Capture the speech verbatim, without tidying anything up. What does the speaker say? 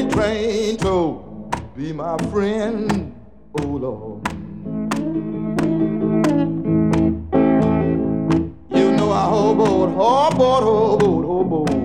freight train to be my friend, oh Lord. You know I hoboed, hoboed, hoboed, hoboed.